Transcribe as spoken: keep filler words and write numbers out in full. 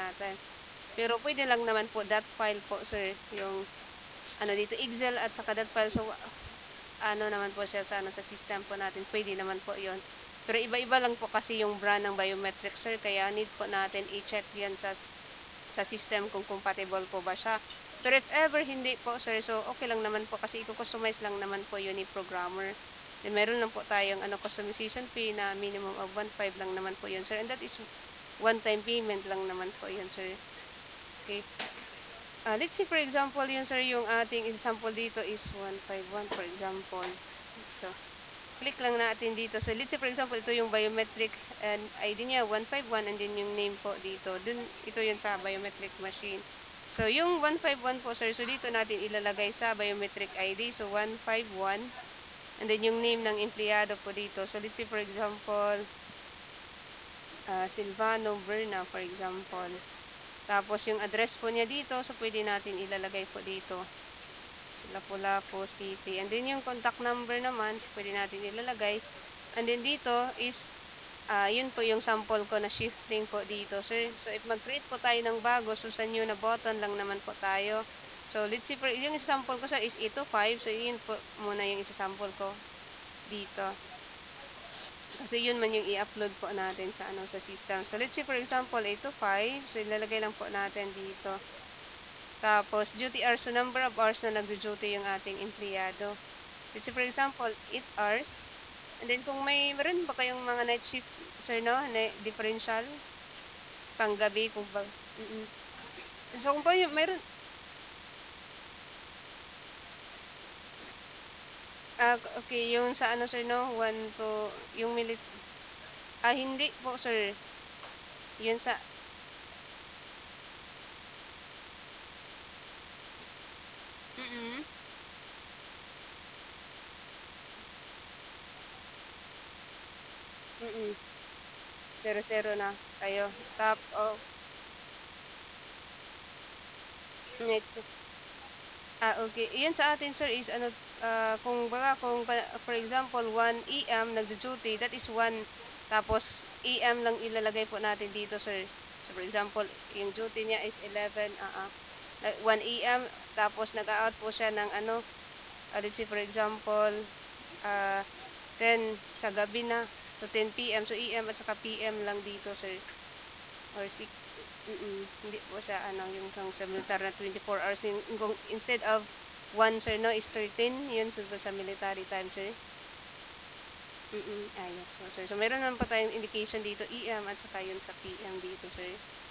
natin. Pero pwede lang naman po that file po sir, yung ano dito Excel at saka that file. So ano naman po siya sa ano sa system po natin, pwede naman po 'yon. Pero iba-iba lang po kasi yung brand ng biometric sir, kaya need po natin i-check 'yan sa sa system kung compatible po ba siya. Pero if ever hindi po sir, so okay lang naman po kasi iko-customize lang naman po 'yun ni programmer. Then meron lang po tayong ano customization fee na minimum of one point five lang naman po 'yun sir, and that is one time payment lang naman po 'yun sir. Okay. Ah, let's say for example yun sir, yung ating example dito is one five one for example. So, click lang natin dito. So, let's say for example, ito yung biometric and I D niya one five one and then yung name po dito. Dun, ito yun sa biometric machine. So, yung one five one po sir, so dito natin ilalagay sa biometric I D. So, one five one and then yung name ng empleyado po dito. So, let's say for example, uh, Silvano Berna for example. Tapos yung address po niya dito, so pwede natin ilalagay po dito. Lapu-Lapu City. And then yung contact number naman, so pwede natin ilalagay. And then dito is, uh, yun po yung sample ko na shifting po dito, sir. So if mag-create po tayo ng bago, so sa new na button lang naman po tayo. So let's see, for, yung isa-sample ko sir is ito five. So yun po muna yung isa-sample ko dito. Kasi yun man yung i-upload po natin sa ano sa system. So let's say for example, ito five. So ilalagay lang po natin dito. Tapos duty hours, so number of hours na nagdu-duty yung ating empleyado. Let's say for example, eight hours. And then kung may meron ba kayong mga night shift sir no, na differential panggabi kung ba. Mm -mm. So kung pa yung meron ah, okay yung sa ano sir no, one to yung milit ah, hindi po sir. Yun sa mm -mm. Mm -mm. zero zero na kayo. Tap oh, night ah, okay. Iyon sa atin sir is ano, ah, kung baga kung pa for example one A M nagdu-duty, that is one tapos A M lang ilalagay po natin dito sir. So for example, yung duty niya is eleven, ah, ah, one A M tapos nag-a-out po siya ng ano, ah, let's say for example, ah, ten sa gabi na. So ten P M. So A M at saka P M lang dito sir. Or six. Mm, mm, hindi po siya ano yung kang sa militar na twenty-four hours yung, kung instead of one sir no is thirteen yun so sa military time sir. Mm, -mm. Ah, yes po sir. So meron naman pa tayong indication dito E M at saka yun sa P M dito sir.